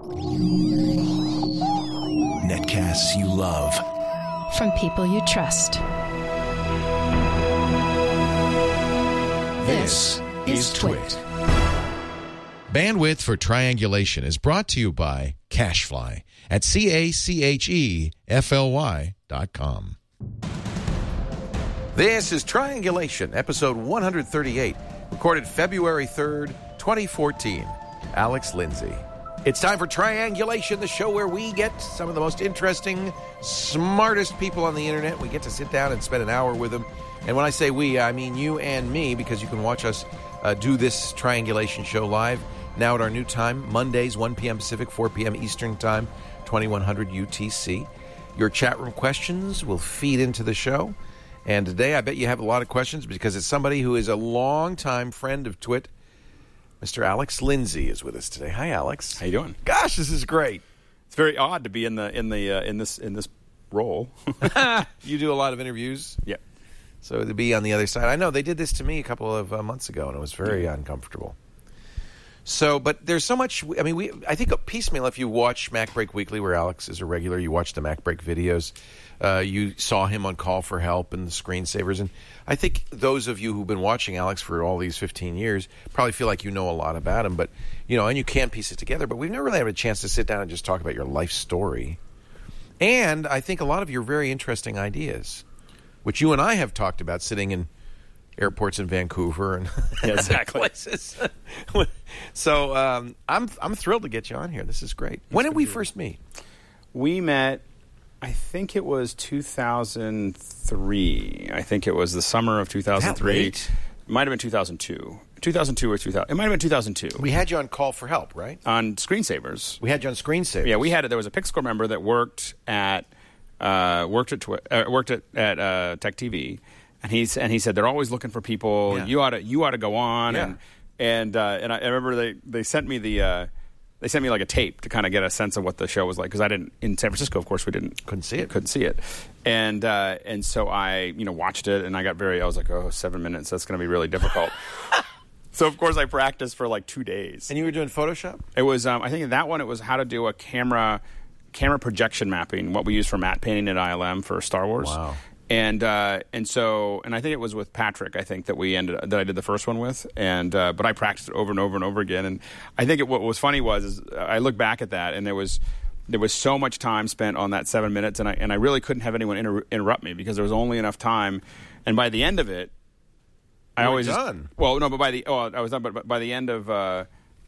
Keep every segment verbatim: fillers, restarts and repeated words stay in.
Netcasts you love. From people you trust. This is Twit. Bandwidth for Triangulation is brought to you by CacheFly at C A C H E F L Y dot com. This is Triangulation, episode one thirty-eight, recorded February third, twenty fourteen. Alex Lindsay. It's time for Triangulation, the show where we get some of the most interesting, smartest people on the internet. We get to sit down and spend an hour with them. And when I say we, I mean you and me, because you can watch us uh, do this Triangulation show live now at our new time, Mondays, one p.m. Pacific, four p.m. Eastern Time, twenty-one hundred U T C. Your chat room questions will feed into the show. And today I bet you have a lot of questions because it's somebody who is a longtime friend of Twit. Mister Alex Lindsay is with us today. Hi, Alex. How you doing? Gosh, this is great. It's very odd to be in the in the uh, in this in this role. You do a lot of interviews. Yeah. So to be on the other side, I know they did this to me a couple of uh, months ago, and it was very yeah. uncomfortable. So, but there's so much. I mean, we. I think a piecemeal. If you watch Mac Break Weekly, where Alex is a regular, you watch the Mac Break videos. Uh, you saw him on Call for Help and the Screensavers, and I think those of you who've been watching Alex for all these fifteen years probably feel like you know a lot about him. But you know, and you can piece it together. But we've never really had a chance to sit down and just talk about your life story. And I think a lot of your very interesting ideas, which you and I have talked about, sitting in airports in Vancouver and yeah, exactly places. So um, I'm I'm thrilled to get you on here. This is great. When did we first meet? We met, I think it was two thousand three. I think it was the summer of two thousand three. It might have been two thousand two. two thousand two or two thousand. It might have been two thousand two. We had you on Call for Help, right? On Screensavers. We had you on Screensavers. Yeah, we had it. There was a PixCore member that worked at uh, worked at Twi- uh, worked at, at uh, Tech T V, and he's and he said they're always looking for people. Yeah. You ought to you ought to go on. Yeah. And and uh, and I, I remember they, they sent me the. Uh, They sent me like a tape to kind of get a sense of what the show was like, because I didn't in San Francisco. Of course, we didn't couldn't see it, couldn't see it, and uh, and so I you know watched it, and I got very I was like, oh, seven minutes, that's going to be really difficult. So of course I practiced for like two days. And you were doing Photoshop? It was um, I think in that one it was how to do a camera camera projection mapping, what we use for matte painting at I L M for Star Wars. Wow. And uh, and so and I think it was with Patrick. I think that we ended that I did the first one with, and uh, but I practiced it over and over and over again. And I think it, what was funny was is I look back at that, and there was there was so much time spent on that seven minutes, and I and I really couldn't have anyone inter- interrupt me because there was only enough time. And by the end of it, I you always were just, done. well no, but by the oh I was done, but by the end of. Uh,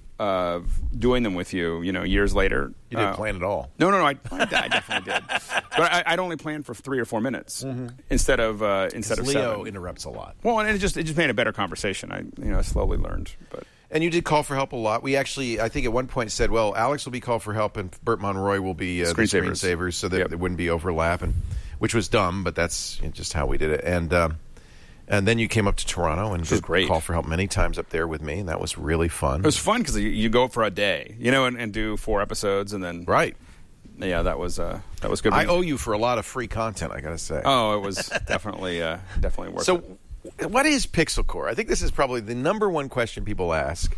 Of doing them with you, you know, years later. You didn't uh, plan at all. No, no, no. I, I definitely did, but I, I'd only planned for three or four minutes mm-hmm. instead of uh, instead of Leo seven. interrupts a lot. Well, and it just it just made a better conversation. I you know I slowly learned, but and you did Call for Help a lot. We actually, I think, at one point said, well, Alex will be Call for Help, and Burt Monroy will be uh, Screensavers. the Screensavers, so that yep. there wouldn't be overlap, and which was dumb, but that's just how we did it. And. Um, And then you came up to Toronto and did great. Call for Help many times up there with me, and that was really fun. It was fun because you, you go for a day, you know, and, and do four episodes, and then right, yeah, that was uh, that was good. I owe you for a lot of free content, I got to say. Oh, it was definitely uh, definitely worth so, it. So, what is Pixel Core? I think this is probably the number one question people ask.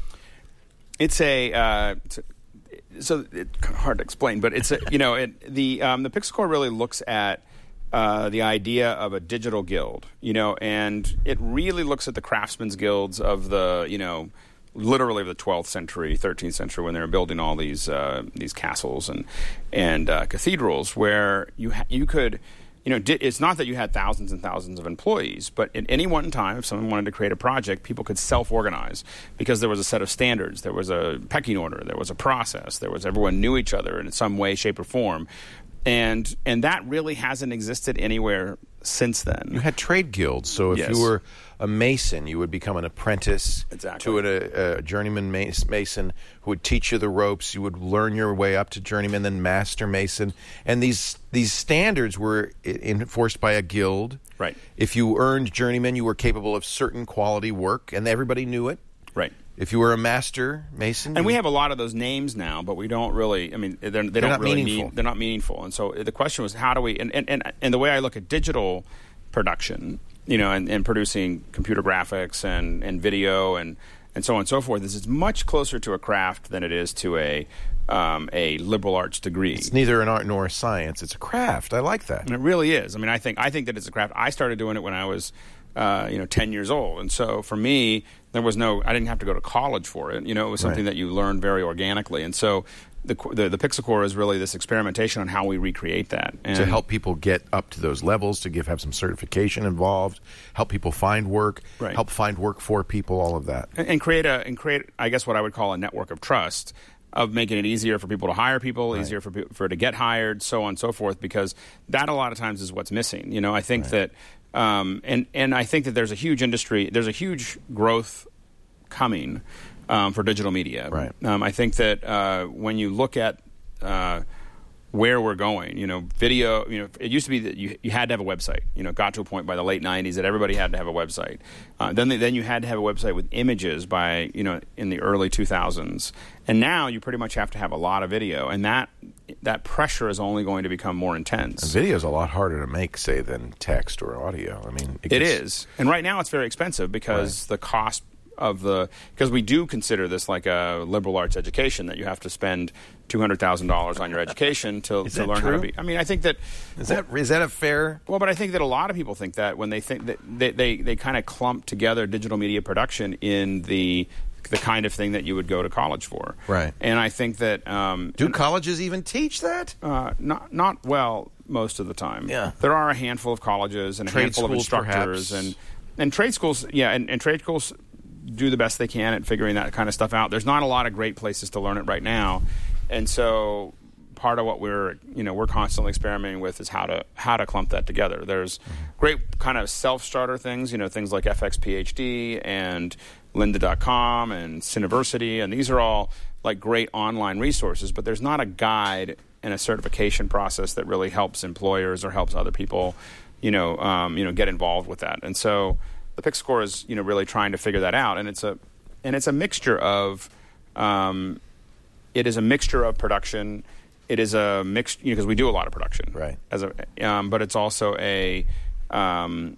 It's a uh, it's a, so it's kind of hard to explain, but it's a, you know it, the um, the Pixel Core really looks at. Uh, the idea of a digital guild, you know, and it really looks at the craftsmen's guilds of the, you know, literally of the twelfth century, thirteenth century, when they were building all these uh, these castles and and uh, cathedrals, where you ha- you could, you know, di- it's not that you had thousands and thousands of employees, but at any one time, if someone wanted to create a project, people could self-organize because there was a set of standards, there was a pecking order, there was a process, there was everyone knew each other in some way, shape, or form. And and that really hasn't existed anywhere since then. You had trade guilds, so if yes. you were a mason, you would become an apprentice exactly. to a, a journeyman mason who would teach you the ropes. You would learn your way up to journeyman, then master mason. And these these standards were enforced by a guild. Right. If you earned journeyman, you were capable of certain quality work, and everybody knew it. Right. If you were a master mason, and we have a lot of those names now, but we don't really. I mean, they're, they they're don't not really meaningful. mean. They're not meaningful. And so the question was, how do we? And and, and, and the way I look at digital production, you know, and, and producing computer graphics and, and video and and so on and so forth, is it's much closer to a craft than it is to a um, a liberal arts degree. It's neither an art nor a science. It's a craft. I like that. And it really is. I mean, I think I think that it's a craft. I started doing it when I was, uh, you know, ten years old, and so for me, there was no. I didn't have to go to college for it. You know, it was something Right. that you learned very organically, and so. The, the the Pixel Corps is really this experimentation on how we recreate that. And To help people get up to those levels, to give have some certification involved, help people find work, Right. help find work for people, all of that. and, and create a and create I guess what I would call a network of trust, of making it easier for people to hire people, Right. easier for people for to get hired, so on and so forth. Because that a lot of times is what's missing. You know, I think Right. that um, and and I think that there's a huge industry, there's a huge growth coming um, for digital media. Right. Um, I think that uh, when you look at uh, where we're going, you know, video, you know, it used to be that you, you had to have a website. You know, it got to a point by the late nineties that everybody had to have a website. Uh, then they, then you had to have a website with images by, you know, in the early two thousands. And now you pretty much have to have a lot of video. And that that pressure is only going to become more intense. And video is a lot harder to make, say, than text or audio. I mean, It gets- is. And right now it's very expensive because Right. the cost of the because we do consider this like a liberal arts education, that you have to spend two hundred thousand dollars on your education to, Is to that learn how to true? be. I mean, I think that Is that is that a fair? well, but I think that a lot of people think that when they think that they they, they kind of clump together digital media production in the the kind of thing that you would go to college for. Right. And I think that um, Do colleges even teach that? uh, not not well most of the time. Yeah. There are a handful of colleges and a Trade handful of schools, instructors perhaps. and and trade schools. Yeah, and, and trade schools do the best they can at figuring that kind of stuff out. There's not a lot of great places to learn it right now, and so part of what we're you know we're constantly experimenting with is how to how to clump that together. There's great kind of self-starter things, you know, things like F X P H D and lynda dot com and Cineversity, and these are all like great online resources, but there's not a guide and a certification process that really helps employers or helps other people, you know, um, you know, get involved with that. And so the Pixel Corps is, you know, really trying to figure that out, and it's a and it's a mixture of um, it is a mixture of production. It is a mix, you know, because we do a lot of production, Right. As a, um, but it's also a um,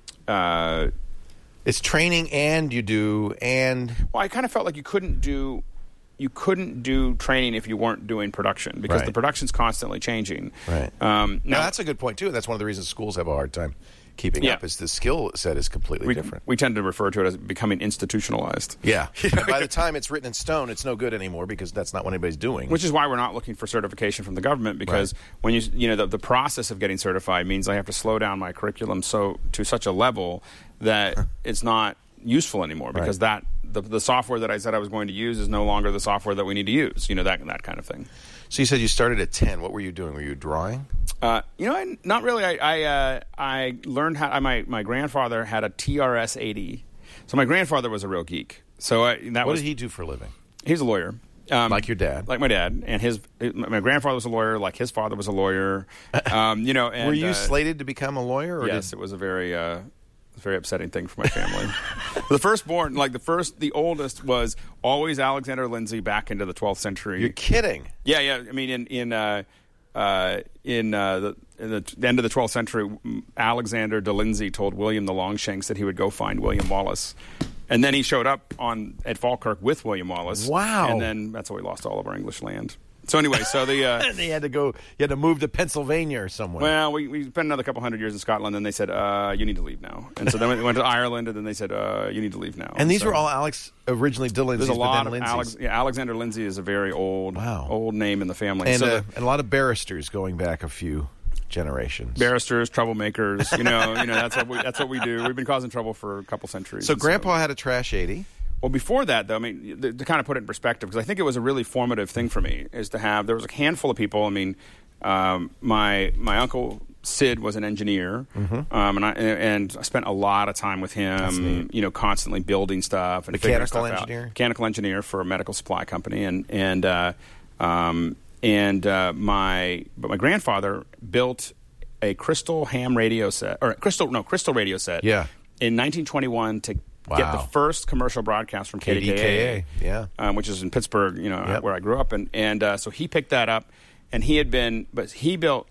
uh, It's training, and you do, and well, I kind of felt like you couldn't do you couldn't do training if you weren't doing production, because Right. the production's constantly changing. right. Um, now now that's a good point too. That's one of the reasons schools have a hard time keeping Yeah. up. Is the skill set is completely we, different. we tend to refer to it as becoming institutionalized. Yeah. And by the time it's written in stone, it's no good anymore because that's not what anybody's doing. Which is why we're not looking for certification from the government, because Right. when you you know the, the process of getting certified means I have to slow down my curriculum so to such a level that it's not useful anymore, because Right. that the, the software that I said I was going to use is no longer the software that we need to use. You know, that that kind of thing. So you said you started at ten. What were you doing? Were you drawing? Uh, you know, I, not really. I I, uh, I learned how. I, my my grandfather had a T R S eighty, so my grandfather was a real geek. So I, that What was did he do for a living? he was a lawyer. Um, Like your dad. like my dad, and his my grandfather was a lawyer, like his father was a lawyer. Um, you know, and, were you uh, slated to become a lawyer? Or yes, did- it was a very uh, very upsetting thing for my family. The firstborn, like the first, the oldest was always Alexander Lindsay back into the twelfth century. You're kidding. Yeah, yeah. I mean, in in uh, uh, in, uh, the, in the t- end of the twelfth century, m- Alexander de Lindsay told William the Longshanks that he would go find William Wallace, and then he showed up on at Falkirk with William Wallace. Wow. And then that's how we lost all of our English land. So anyway, so the uh, And they had to go. You had to move to Pennsylvania or somewhere. well, we we spent another couple hundred years in Scotland, and they said uh, you need to leave now. And so then we went to Ireland, and then they said uh, you need to leave now. and these so, were all Alex originally Dillon's. There's a lot of Lindsay's. Alex, yeah, Alexander Lindsay is a very old Wow. old name in the family. and, so uh, the, and a lot of barristers going back a few generations. barristers, troublemakers. You know, you know that's what we that's what we do. We've been causing trouble for a couple centuries. so And Grandpa had a trash eighty. well, before that, though, I mean, to, to kind of put it in perspective, because I think it was a really formative thing for me, is to have there was a handful of people. I mean, um, my my uncle Sid was an engineer, Mm-hmm. um, and I and I spent a lot of time with him. You know, constantly building stuff and figuring Mechanical stuff out. engineer? Mechanical engineer for a medical supply company, and and uh, um, and uh, my but my grandfather built a crystal ham radio set or crystal no crystal radio set. Yeah. In nineteen twenty-one to get Wow. the first commercial broadcast from K D K A, K D K A, yeah. um, which is in Pittsburgh, you know, Yep. where I grew up, and and uh, so he picked that up, and he had been, but he built,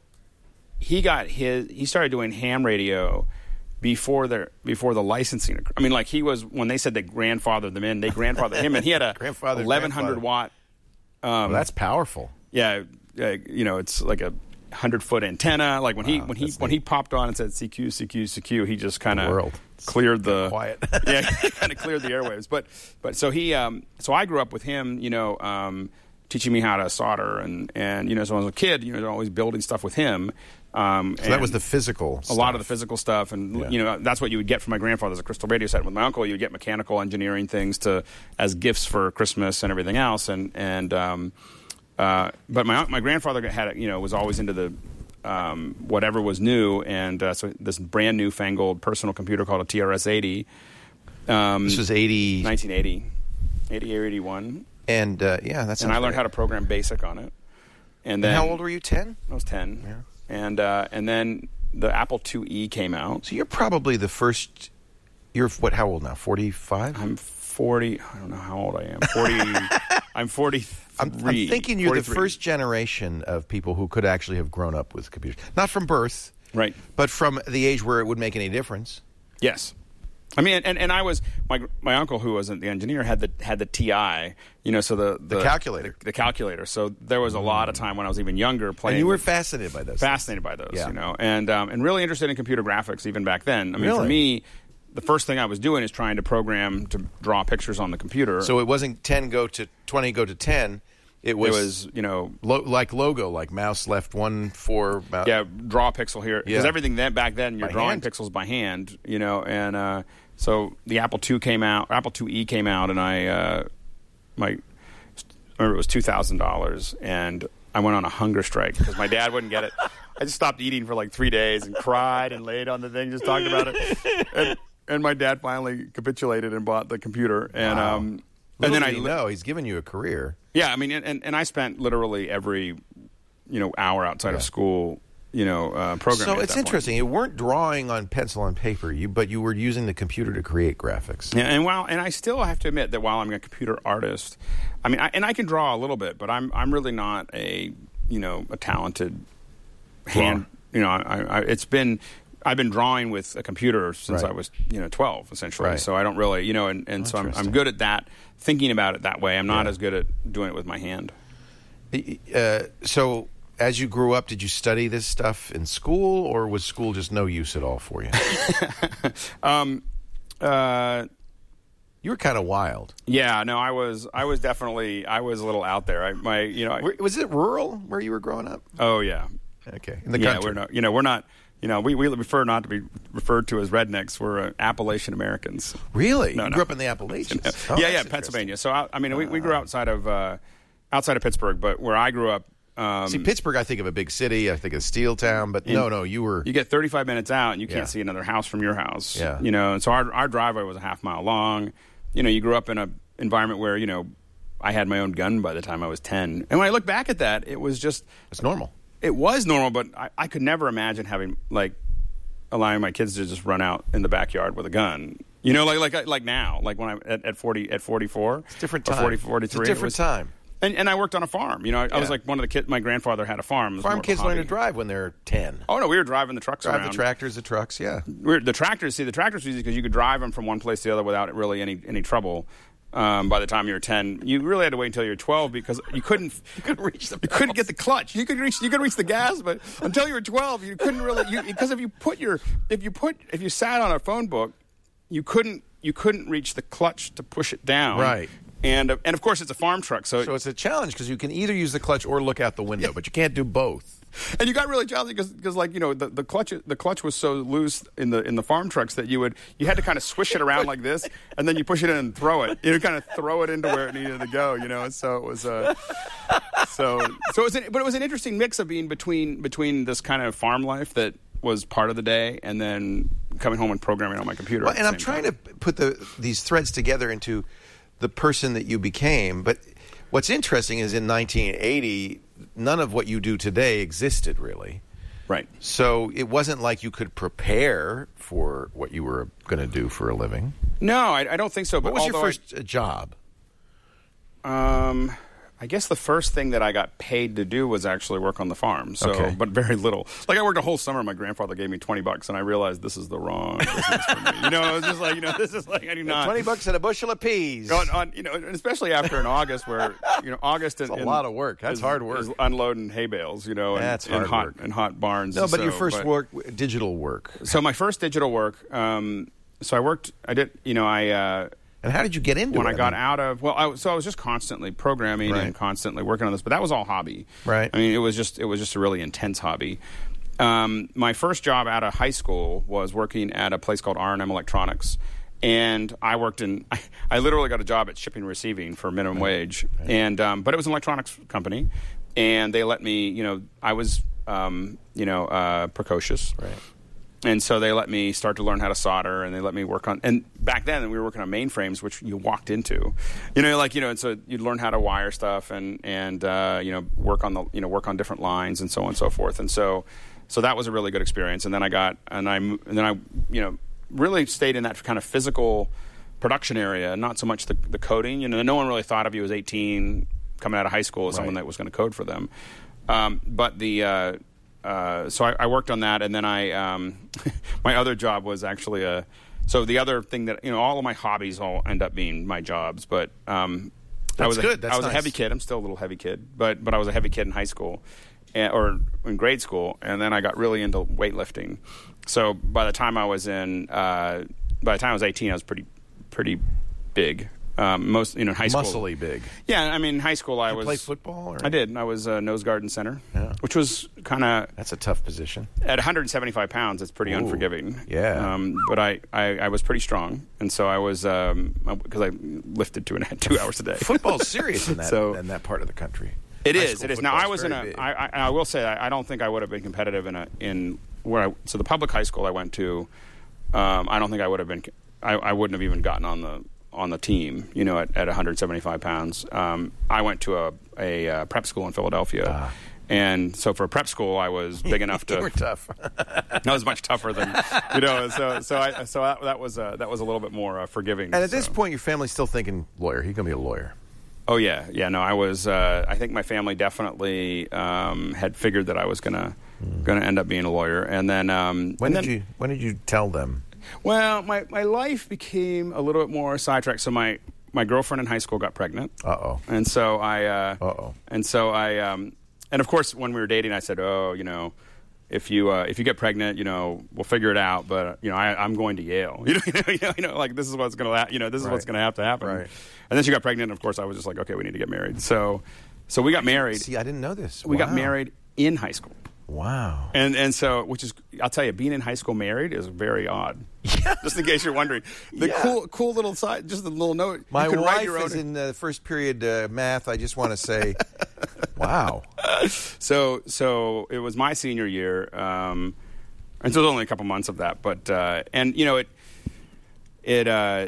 he got his, he started doing ham radio before the before the licensing. I mean, like he was when they said they grandfathered them in, they grandfathered him, and he had a Grandfathered eleven hundred grandfather. watt Um, well, that's powerful. Yeah, uh, you know, it's like a hundred foot antenna. Like when Wow, he when he that's when neat. he popped on and said C Q C Q C Q, he just kind World. of cleared the Quiet. yeah, kind of cleared the airwaves. But but so he um, so I grew up with him, you know, um, teaching me how to solder and and you know, so when I was a kid, you know, always building stuff with him. Um, So that was the physical a lot of the physical stuff, and Yeah. you know that's what you would get from my grandfather as a crystal radio set. With my uncle, you would get mechanical engineering things to as gifts for Christmas and everything else. And and um, uh, but my my grandfather had you know was always into the um, whatever was new, and uh, so this brand new fangled personal computer called a T R S eighty. Um, This was eighty, nineteen eighty, eighty or eighty-one, and uh, yeah, that's. and I learned how to program BASIC on it. And then And how old were you? Ten. I was ten. Yeah. And uh, and then the Apple two E came out. So you're probably the first. You're what? How old now? Forty-five. I'm forty. I don't know how old I am. Forty. I'm forty-three. I'm, I'm thinking you're the forty-three. first generation of people who could actually have grown up with computers, not from birth, Right. but from the age where it would make any difference. Yes. I mean, and, and I was my my uncle who wasn't the engineer had the had the T I, you know, so the the, The calculator. the, the calculator. So there was a lot of time when I was even younger playing. And you were with- fascinated by those. fascinated by those, Yeah. you know, and um, and really interested in computer graphics even back then. I mean, for Really? me, the first thing I was doing is trying to program to draw pictures on the computer. So it wasn't ten go to twenty go to ten. It it was, was, you know, lo- like logo, like mouse left one four. Mouse. yeah, draw a pixel here because Yeah. everything then back then you're By drawing hand. pixels by hand, you know, and uh, so the Apple two came out, Apple two E came out, and I uh, my I remember it was two thousand dollars, and I went on a hunger strike because my dad wouldn't get it. I just stopped eating for like three days and cried and laid on the thing, just talking about it, and, and my dad finally capitulated and bought the computer, and Wow. um, Little and then did I he know he's given you a career. yeah, I mean, and, and I spent literally every, you know, hour outside of Yeah. school, you know, uh, programming. So at it's that point. interesting. You weren't drawing on pencil and paper, you but you were using the computer to create graphics. Yeah, and while and I still have to admit that while I'm a computer artist, I mean, I, and I can draw a little bit, but I'm I'm really not a you know a talented hand. You know, I, I, it's been. I've been drawing with a computer since Right. I was, you know, twelve essentially. Right. So I don't really, you know, and, and so I'm, I'm Interesting. good at that, thinking about it that way. I'm not Yeah. as good at doing it with my hand. Uh, so as you grew up, did you study this stuff in school, or was school just no use at all for you? Um, uh, You were kind of wild. yeah, no, I was, I was definitely, I was a little out there. I, my, you know, I, Were- Was it rural where you were growing up? oh yeah, Okay, in the yeah, country. we're not, you know, we're not. You know, we, we prefer not to be referred to as rednecks. We're uh, Appalachian Americans. Really? No, you no. grew up in the Appalachians? Oh, yeah, that's yeah, interesting. Pennsylvania. So I, I mean, we, we grew outside of uh, outside of Pittsburgh, but where I grew up, um, See, Pittsburgh, I think of a big city. I think of Steel Town, but no, no, you were. you get thirty-five minutes out and you can't Yeah. see another house from your house. Yeah. You know, and so our our driveway was a half mile long. You know, you grew up in an environment where you know I had my own gun by the time I was ten, and when I look back at that, it was just It's normal. it was normal, but I, I could never imagine having like allowing my kids to just run out in the backyard with a gun. You know, like like like now, like when I'm at, at forty at forty-four, It's a different or time. forty, It's forty-three, a it different was- time. And, and I worked on a farm. You know, I, I was Yeah. like one of the kids. My grandfather had a farm. It was more Farm of a kids learn to hobby. drive when they're ten. Oh no, we were driving the trucks Drive around. the tractors, the trucks, yeah. We were, the tractors. See, the tractors were easy because you could drive them from one place to the other without really any any trouble. Um, by the time you were ten, you really had to wait until you were twelve because you couldn't you couldn't reach the you couldn't get the clutch. You could reach you could reach the gas, but until you were twelve, you couldn't really you, because if you put your if you put if you sat on a phone book, you couldn't you couldn't reach the clutch to push it down. Right. And uh, and of course it's a farm truck, so, So it's a challenge because you can either use the clutch or look out the window, but you can't do both. and you got really challenging because like you know the, the clutch the clutch was so loose in the in the farm trucks that you would you had to kind of swish it around like this and then you push it in and throw it you know kind of throw it into where it needed to go you know and so it was uh so so it was an, but it was an interesting mix of being between between this kind of farm life that was part of the day and then coming home and programming on my computer Well, at and the I'm same trying time. to put the these threads together into the person that you became. But what's interesting is in nineteen eighty, none of what you do today existed really. right So it wasn't like you could prepare for what you were going to do for a living. no I, I don't think so but What was your although I- first uh, job? Um, I guess the first thing that I got paid to do was actually work on the farm. So, Okay. but very little. Like I worked a whole summer. My grandfather gave me twenty bucks, and I realized this is the wrong business for me. You know, it was just like, you know, this is like I do not twenty bucks and a bushel of peas. on, on you know, and especially after in August, where you know August and, That's a and lot of work. That's is, hard work. is unloading hay bales. You know, and, That's and hard hot work. and hot barns. No, and but your so- first but- work, digital work. So my first digital work. Um, so I worked. I did. You know, I. Uh, And how did you get into when it? I got mean, out of well, I, so I was just constantly programming Right. and constantly working on this, but that was all hobby. Right. I mean, it was just it was just a really intense hobby. Um, my first job out of high school was working at a place called R and M Electronics, and I worked in. I, I literally got a job at shipping and receiving for minimum Right. wage, Right. and um, but it was an electronics company, and they let me. You know, I was um, you know uh, precocious. Right. And so they let me start to learn how to solder, and they let me work on. And back then, we were working on mainframes, which you walked into, you know, like you know. And so you'd learn how to wire stuff, and and uh, you know work on the you know work on different lines, and so on and so forth. And so, so that was a really good experience. And then I got, and I and then I you know really stayed in that kind of physical production area, not so much the the coding. You know, no one really thought of you as eighteen coming out of high school as someone Right. that was going to code for them. Um, but the uh, Uh, so I, I worked on that, and then I um, my other job was actually a. So the other thing that you know, all of my hobbies all end up being my jobs, but um, I That's was a, good. That's I was nice. a heavy kid. I'm still a little heavy kid, but but I was a heavy kid in high school, and, or in grade school, and then I got really into weightlifting. So by the time I was in, uh, by the time I was eighteen, I was pretty pretty big. Um, most you know, in high school, Muscly big. Yeah, I mean, in high school I Did you was play football? Or? I did. I was a nose guard and center, Yeah. which was kind of That's a tough position. at one hundred seventy-five pounds. It's pretty Ooh, unforgiving. yeah. Um, but I, I, I was pretty strong, and so I was um, because I lifted two and a half, two hours a day. Football's serious in that So- in that part of the country. It High is. school It is. Now football's I was in very a. big. I, I, I will say I, I don't think I would have been competitive in a in where I, so the public high school I went to. Um, I don't think I would have been. I, I wouldn't have even gotten on the on the team. You know, at, at one hundred seventy-five pounds. Um, I went to a a uh, prep school in Philadelphia. Ah. And so for prep school, I was big enough to. You were tough. I was much tougher than you know. So so I so that, that was uh, that was a little bit more uh, forgiving. And at this so. point, your family's still thinking lawyer. He's going to be a lawyer. Oh yeah, yeah. No, I was. Uh, I think my family definitely um, had figured that I was gonna gonna end up being a lawyer. And then um, When and did then, you When did you tell them? Well, my, my life became a little bit more sidetracked. So my, my girlfriend in high school got pregnant. Uh oh. And so I. Uh, Uh-oh. And so I. Um, and of course, when we were dating, I said, "Oh, you know, if you uh, if you get pregnant, you know, we'll figure it out. But you know, I, I'm going to Yale. You know, you know, you know, you know like this is what's going to, you know, this is Right. what's going to have to happen." Right. And then she got pregnant. And of course, I was just like, "Okay, we need to get married." So, so we got married. See, I didn't know this. We got Wow. married in high school. Wow. And and so, which is, I'll tell you, being in high school married is very odd. Yeah. Just in case you're wondering, the Yeah. cool cool little side, just the little note. My you could write wife your own. is in the first period uh, math. I just want to say, wow. So so it was my senior year, um, and so it was only a couple months of that. But uh, and you know it it uh,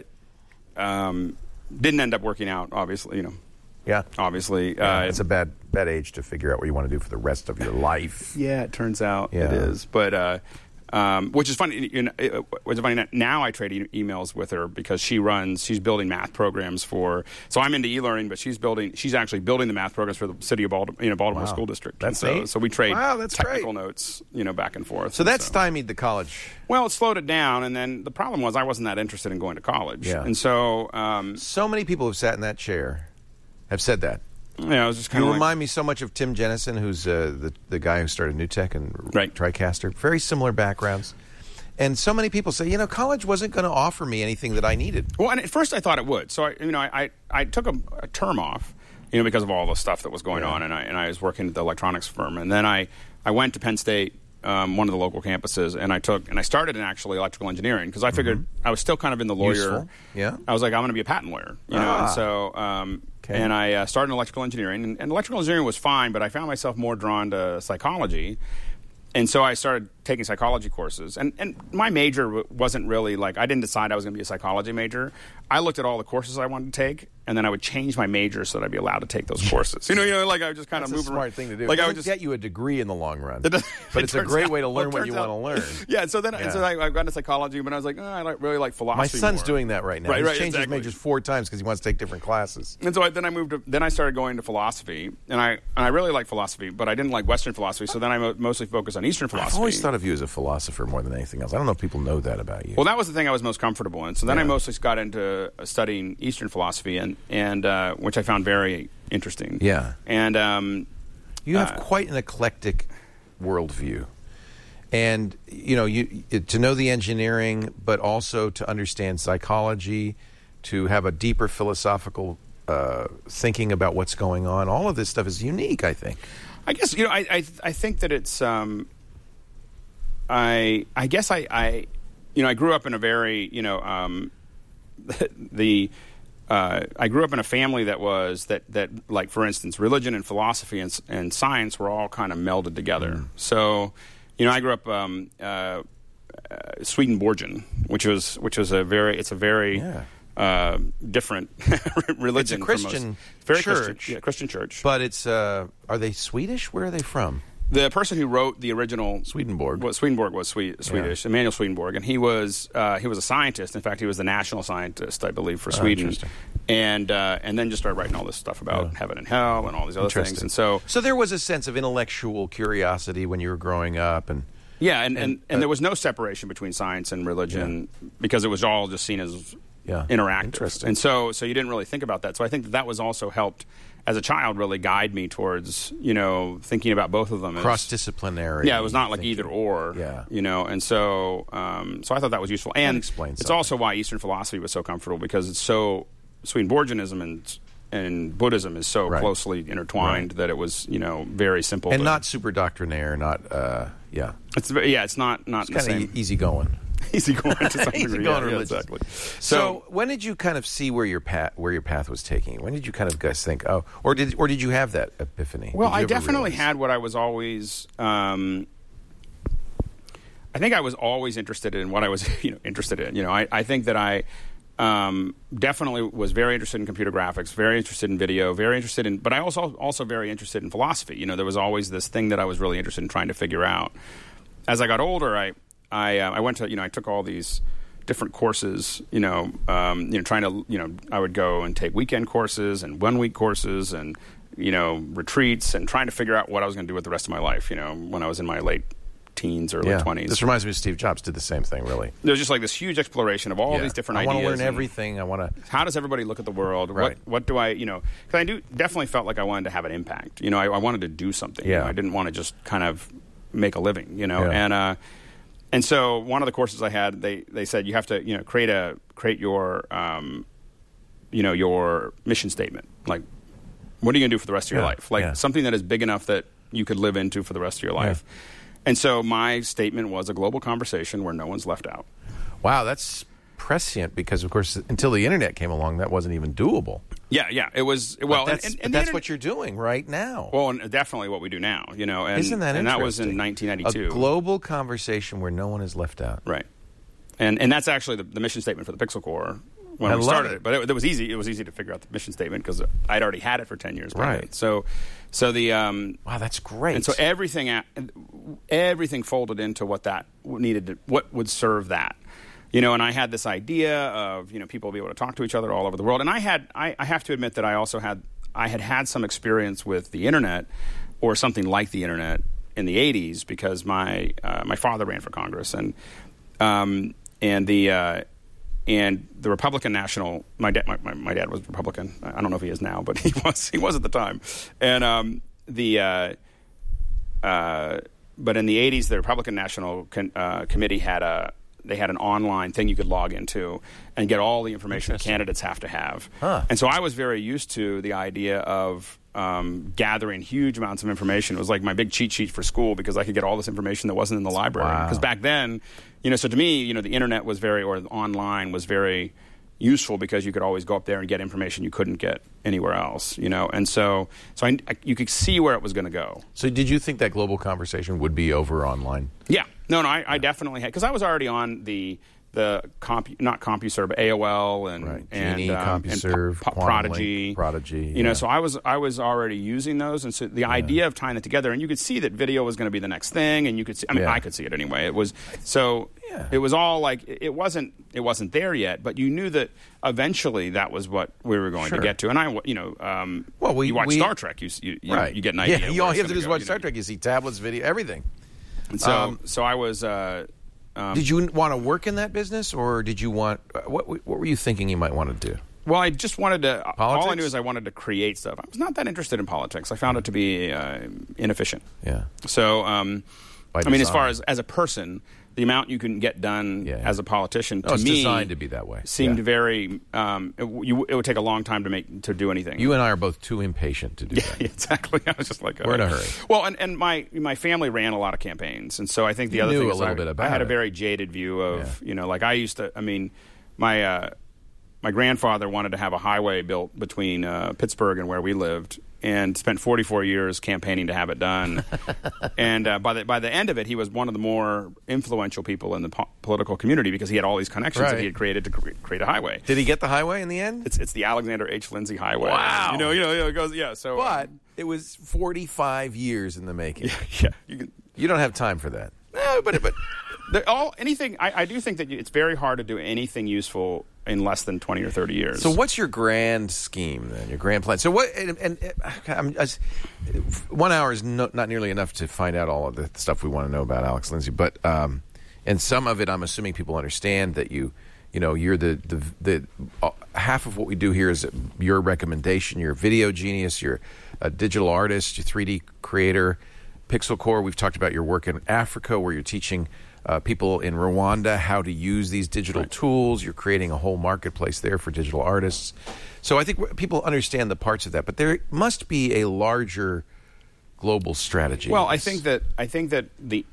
um, didn't end up working out. Obviously, you know, Yeah. obviously, Yeah, uh, it's a bad bad age to figure out what you want to do for the rest of your life. yeah, it turns out Yeah. it is. But uh, um, which is funny. You know, it, what's funny now? I trade e- emails with her because she runs. She's building math programs for. So I'm into e-learning, but she's building. She's actually building the math programs for the city of Baltimore, you know, Baltimore Wow. School District. That's and so, neat. so we trade Wow, that's technical great. notes, you know, back and forth. So And that stymied the college. Well, it slowed it down, and then the problem was I wasn't that interested in going to college. Yeah. And so, um, So many people who've sat in that chair have said that. you know, I was just kind You of like, remind me so much of Tim Jennison, who's uh, the the guy who started NewTek and Right. TriCaster. Very similar backgrounds. And so many people say, you know, college wasn't going to offer me anything that I needed. well, and at first I thought it would. So, I, you know, I, I, I took a, a term off, you know, because of all the stuff that was going Yeah. on, and I, and I was working at the electronics firm. And then I, I went to Penn State, um, one of the local campuses, and I took, and I started in actually electrical engineering, because I figured I was still kind of in the lawyer. Useful. Yeah. I was like, I'm going to be a patent lawyer, you know, Ah. and so, um, Okay. and I uh, started in electrical engineering, and, and electrical engineering was fine, but I found myself more drawn to psychology. And so I started taking psychology courses. And and my major w- wasn't really like, I didn't decide I was going to be a psychology major. I looked at all the courses I wanted to take, and then I would change my major so that I'd be allowed to take those courses. You know, you know, like I would just kind That's of a move smart around. thing to do. Like it I would doesn't just get you a degree in the long run, It but does- it's it a turns great out- way to well, learn it what you turns want to out- learn. Yeah, so then Yeah. so I, I got into psychology, but I was like, oh, I like, really like philosophy. My son's more. doing that right now. Right, He's right, changed exactly. his majors four times because he wants to take different classes. And so I, then I moved. To, then I started going to philosophy, and I and I really like philosophy, but I didn't like Western philosophy. So then I mo- mostly focused on Eastern philosophy. I've always thought of you as a philosopher more than anything else. I don't know if people know that about you. Well, that was the thing I was most comfortable in. So then Yeah. I mostly got into studying Eastern philosophy, and and uh, which I found very interesting. Yeah. And um, You have uh, quite an eclectic worldview. And, you know, you to know the engineering, but also to understand psychology, to have a deeper philosophical uh, thinking about what's going on. All of this stuff is unique, I think. I guess you know I I, I think that it's um, I I guess I, I you know I grew up in a very you know um, the uh, I grew up in a family that was that that like for instance religion and philosophy and, and science were all kind of melded together. Mm. So you know I grew up um, uh, uh, Swedenborgian, which was which was a very it's a very Yeah. uh, different religion. It's a for most- Christian very church. Christian, yeah, Christian church. But it's, uh, are they Swedish? Where are they from? The person who wrote the original Swedenborg. was Swedenborg was Swe- Swedish, Emanuel Swedenborg, and he was uh, he was a scientist. In fact, he was the national scientist, I believe, for Sweden. interesting. And uh, and then just started writing all this stuff about Yeah. heaven and hell and all these other Interesting. things. And so So there was a sense of intellectual curiosity when you were growing up, and yeah, and and, and, uh, there was no separation between science and religion because it was all just seen as Yeah. interactive. Interesting. And so so you didn't really think about that. So I think that that was also helped as a child really guide me towards you know thinking about both of them as, cross-disciplinary. Yeah, it was not like thinking. either or. Yeah. You know, and so um, so I thought that was useful. And explains it's something. also why Eastern philosophy was so comfortable because it's so Swedenborgianism and and Buddhism is so Right. closely intertwined Right. that it was you know very simple And to- not super doctrinaire, not, uh, yeah. it's ve- yeah it's not not the Kind same of easy going. easy going to some Easy degree. going Yeah, yeah, religious. exactly. So, So, when did you kind of see where your path where your path was taking you? When did you kind of guys think, oh, or did or did you have that epiphany? well, Did you I ever definitely realize? had what I was always. Um, I think I was always interested in what I was, you know, interested in. You know, I, I think that I um, definitely was very interested in computer graphics, very interested in video, very interested in, but I also also very interested in philosophy. You know, there was always this thing that I was really interested in trying to figure out. As I got older, I I uh, I went to you know I took all these different courses. You know, um, you know, trying to you know I would go and take weekend courses and one week courses and you know retreats and trying to figure out what I was going to do with the rest of my life. You know, when I was in my late teens, early Yeah. twenties. This reminds me of Steve Jobs did the same thing, really. There was just like this huge exploration of all Yeah. these different I ideas. want to learn and everything. I want to. How does everybody look at the world? Right. What what do I you know? Because I do definitely felt like I wanted to have an impact. You know, I, I wanted to do something. you Yeah. know, I didn't want to just kind of make a living. You know, Yeah. and uh, and so one of the courses I had, they they said you have to you know create a create your um, you know your mission statement. Like, what are you going to do for the rest of your Yeah. life? Like Yeah. something that is big enough that you could live into for the rest of your life. And so my statement was a global conversation where no one's left out. Wow, that's prescient because, of course, until the internet came along, that wasn't even doable. Yeah, yeah. It was well. But that's, and, and, but and the that's internet- what you're doing right now. Well, and definitely what we do now, you know. And, Isn't that and interesting? that was in nineteen ninety-two. A global conversation where no one is left out. Right. And and that's actually the, the mission statement for the Pixel Corps when I we love started it. it. But it, it was easy. It was easy to figure out the mission statement because I'd already had it for ten years. by Right. then. So, so the um, Wow, that's great. and so everything a- everything folded into what that needed to, what would serve that. You know, and I had this idea of, you know, people will be able to talk to each other all over the world. And I had, I, I have to admit that I also had, I had had some experience with the internet or something like the internet in the eighties because my, uh, my father ran for Congress and, um, and the, uh, and the Republican National, my, da- my, my, my dad was Republican. I don't know if he is now, but he was, he was at the time. And, um, the, uh, uh, but in the eighties, the Republican National Con- uh, Committee had a, they had an online thing you could log into and get all the information candidates have to have. Huh. And so I was very used to the idea of um, gathering huge amounts of information. It was like my big cheat sheet for school because I could get all this information that wasn't in the library. Wow. Because back then, you know, so to me, you know, the internet was very, or online was very, useful because you could always go up there and get information you couldn't get anywhere else, you know. And so, so I, I, you could see where it was going to go. So, did you think that global conversation would be over online? Yeah, no, no, I, I definitely had, because I was already on the the compu, not CompuServe, but A O L and right. and, Genie, um, CompuServe, and po- Quantum Prodigy, Link, Prodigy. You yeah. know, so I was I was already using those, and so the idea of tying it together, and you could see that video was going to be the next thing, and you could see, I mean, Yeah. I could see it anyway. It was so Yeah. it was all like it wasn't it wasn't there yet, but you knew that eventually that was what we were going Sure. to get to. And I, you know, um, Well, we- you watch we- Star Trek, you you, you, right. you get an idea. Yeah, of you where all it's you have to do gonna is go, watch you Star know. Trek. You see tablets, video, everything. And so Um, so I was. Uh, um, Did you want to work in that business, or did you want uh, what? What were you thinking you might want to do? Well, I just wanted to. All I Politics? knew is I wanted to create stuff. I was not that interested in politics. I found it to be uh, inefficient. Yeah. So, um, By I mean, as design. far as as a person, the amount you can get done Yeah. as a politician No, to it's me designed to be that way. seemed Yeah. very. Um, it, you, it would take a long time to make to do anything. You and I are both too impatient to do Yeah, that. exactly. I was just like, We're in a uh, hurry. Well, and, and my my family ran a lot of campaigns, and so I think the You other knew thing a is little I, bit I about had a it. very jaded view of Yeah. you know, like I used to. I mean, my uh, my grandfather wanted to have a highway built between uh, Pittsburgh and where we lived, and spent forty-four years campaigning to have it done. and uh, by the by the end of it, he was one of the more influential people in the po- political community because he had all these connections that Right. he had created to cre- create a highway. Did he get the highway in the end? It's it's the Alexander H. Lindsay Highway. Wow. You know, you know, you know, it goes yeah. So, But it was forty-five years in the making. yeah, you can. You don't have time for that. No, but but they're all anything. I, I do think that you- it's very hard to do anything useful in less than twenty or thirty years. So what's your grand scheme then? Your grand plan? So what? And, and, and I'm, I, one hour is no, not nearly enough to find out all of the stuff we want to know about Alex Lindsay. But um, and some of it, I'm assuming people understand that you, you know, you're the the the uh, half of what we do here is your recommendation. You're a video genius. You're a digital artist. You're a three D creator. Pixel Core. We've talked about your work in Africa, where you're teaching uh, people in Rwanda how to use these digital tools. You're creating a whole marketplace there for digital artists. So I think w- people understand the parts of that, but there must be a larger global strategy. well, I think that I think that the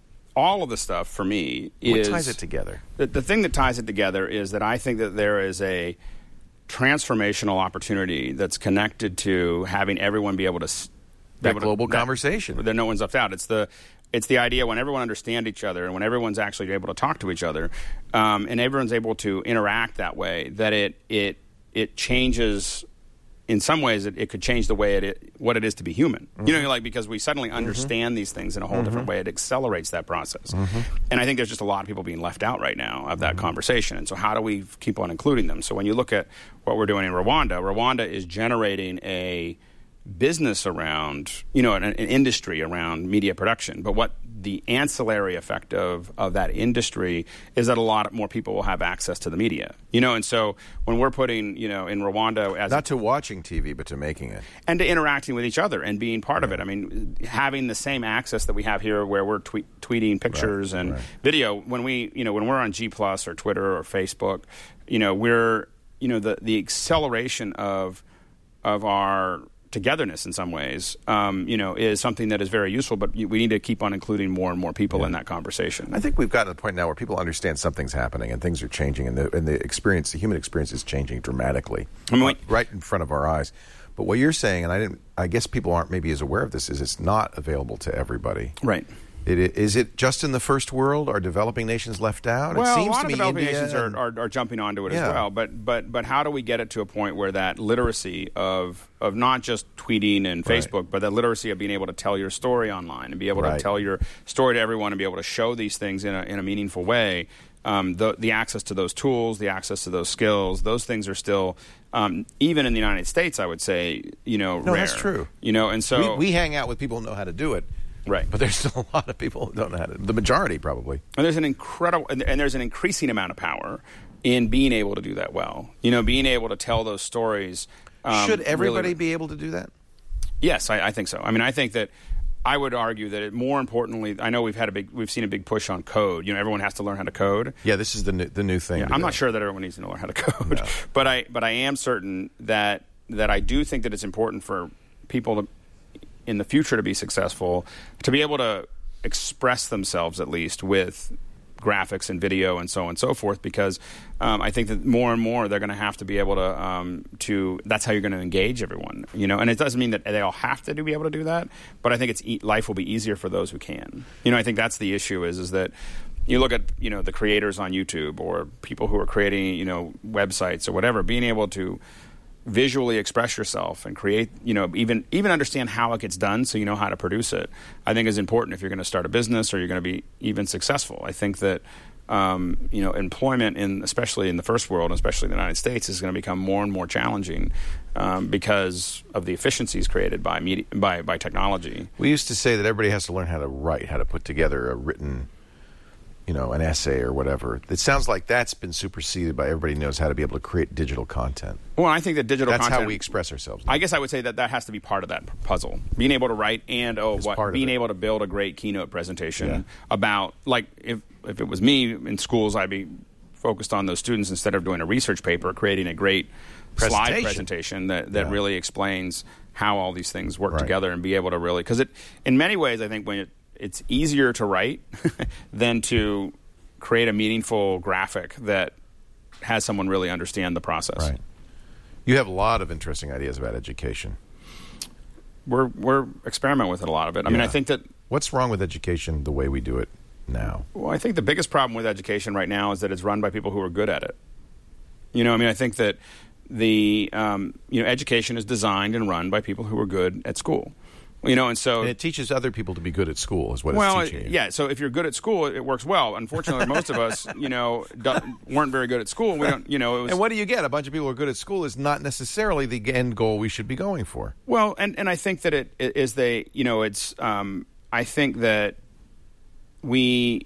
all of the stuff for me what is ties it together? The, the thing that ties it together is that I think that there is a transformational opportunity that's connected to having everyone be able to s- be That able to- global that- conversation. That no one's left out. It's the it's the idea when everyone understands each other and when everyone's actually able to talk to each other, um, and everyone's able to interact that way. That it it it changes. In some ways, it, it could change the way it, it what it is to be human. Mm-hmm. You know, like because we suddenly understand these things in a whole different way. It accelerates that process. Mm-hmm. And I think there's just a lot of people being left out right now of that conversation. And so, how do we keep on including them? So, when you look at what we're doing in Rwanda, Rwanda is generating a business around, you know, an, an industry around media production. But what the ancillary effect of, of that industry is that a lot more people will have access to the media, you know. And so when we're putting, you know, in Rwanda as Not to watching T V, but to making it. and to interacting with each other and being part of it. I mean, having the same access that we have here, where we're tweet, tweeting pictures Right, and right. video. When we, you know, when we're on G Plus or Twitter or Facebook, you know, we're, you know, the the acceleration of of our togetherness in some ways, um, you know, is something that is very useful. But we need to keep on including more and more people in that conversation. I think we've gotten to the point now where people understand something's happening and things are changing, and the and the experience, the human experience, is changing dramatically, I mean, we- right in front of our eyes. But what you're saying, and I didn't, I guess people aren't maybe as aware of this, is it's not available to everybody. Right. It, it, is it just in the first world? Are developing nations left out? Well, it seems a lot to of me developing India nations are, and- are, are jumping onto it Yeah. as well. But but but how do we get it to a point where that literacy of of not just tweeting and Right. Facebook, but that literacy of being able to tell your story online and be able Right. to tell your story to everyone and be able to show these things in a in a meaningful way. Um, the the access to those tools, the access to those skills, those things are still um, even in the United States, I would say, you know, No, rare. that's true. You know, and so we, we hang out with people who know how to do it. Right. But there's still a lot of people who don't know how to. The majority, probably. And there's an incredible, and, and there's an increasing amount of power in being able to do that well. You know, being able to tell those stories. Um, Should everybody really, be able to do that? Yes, I, I think so. I mean, I think that I would argue that it, more importantly, I know we've had a big, we've seen a big push on code. You know, everyone has to learn how to code. Yeah, this is the new, the new thing. Yeah, to I'm do. not sure that everyone needs to know how to code, No. but I, but I am certain that that I do think that it's important for people to, in the future, to be successful, to be able to express themselves at least with graphics and video and so on and so forth, because um, I think that more and more they're going to have to be able to um, to that's how you're going to engage everyone, you know. And it doesn't mean that they all have to do, be able to do that, but I think it's e- life will be easier for those who can. You know, I think that's the issue is is that you look at, you know, the creators on YouTube or people who are creating, you know, websites or whatever, being able to visually express yourself and create, you know, even even understand how it gets done so you know how to produce it, I think is important if you're going to start a business or you're going to be even successful. I think that, um, you know, employment, in especially in the first world, especially in the United States, is going to become more and more challenging um, because of the efficiencies created by, media, by, by technology. We used to say that everybody has to learn how to write, how to put together a written, you know, an essay or whatever. It sounds like that's been superseded by everybody knows how to be able to create digital content. Well, I think that digital that's content... how we express ourselves now. I guess I would say that that has to be part of that puzzle. Being able to write and, oh, what, being able to build a great keynote presentation yeah. about, like, if, if it was me in schools, I'd be focused on those students instead of doing a research paper, creating a great presentation. slide presentation that, that yeah. really explains how all these things work right. together and be able to really... Because it, in many ways, I think when it, it's easier to write than to create a meaningful graphic that has someone really understand the process. Right. You have a lot of interesting ideas about education. We're we're experimenting with it, a lot of it. I yeah. mean, I think that... What's wrong with education the way we do it now? Well, I think the biggest problem with education right now is that it's run by people who are good at it. You know, I mean, I think that the um, you know, education is designed and run by people who are good at school. You know, and so... And it teaches other people to be good at school is what well, it's teaching you. Yeah, so if you're good at school, it works well. Unfortunately, most of us, you know, weren't very good at school. We don't, you know, it was... And what do you get? A bunch of people who are good at school is not necessarily the end goal we should be going for. Well, and, and I think that it, it is they, you know, it's... Um, I think that we